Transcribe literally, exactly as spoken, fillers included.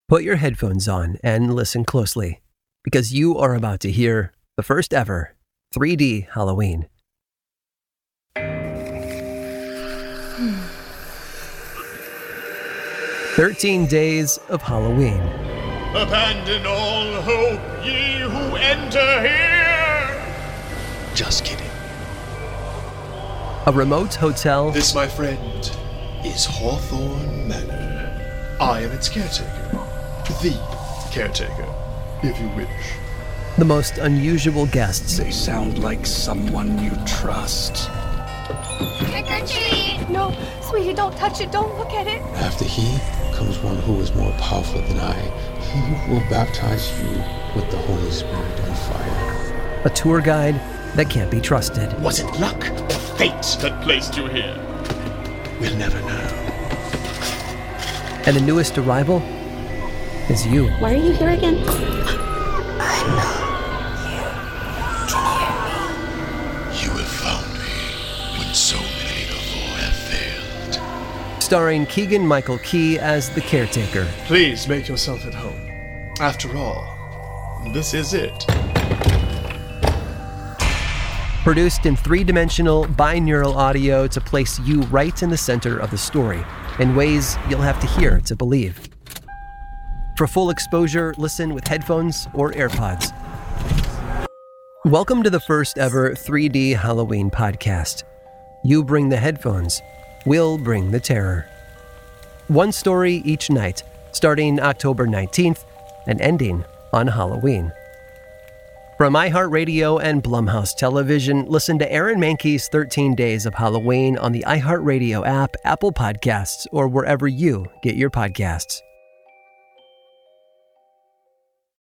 Put your headphones on and listen closely, because you are about to hear the first ever three D Halloween. Thirteen Days of Halloween. Abandon all hope, ye who enter here! Just kidding. A remote hotel. This, my friend, is Hawthorne Manor. I am its caretaker. The caretaker, if you wish. The most unusual guests. They sound like someone you trust. Trick or treat! No, sweetie, don't touch it. Don't look at it. After he comes one who is more powerful than I. He will baptize you with the Holy Spirit and fire. A tour guide that can't be trusted. Was it luck or fate that placed you here? We'll never know. And the newest arrival is you. Why are you here again? I know you can hear me. You have found me when so many before have failed. Starring Keegan-Michael Key as the caretaker. Please make yourself at home. After all, this is it. Produced in three-dimensional binaural audio to place you right in the center of the story, in ways you'll have to hear to believe. For full exposure, listen with headphones or AirPods. Welcome to the first ever three D Halloween podcast. You bring the headphones, we'll bring the terror. One story each night, starting October nineteenth and ending on Halloween. From iHeartRadio and Blumhouse Television, listen to Aaron Mahnke's thirteen Days of Halloween on the iHeartRadio app, Apple Podcasts, or wherever you get your podcasts.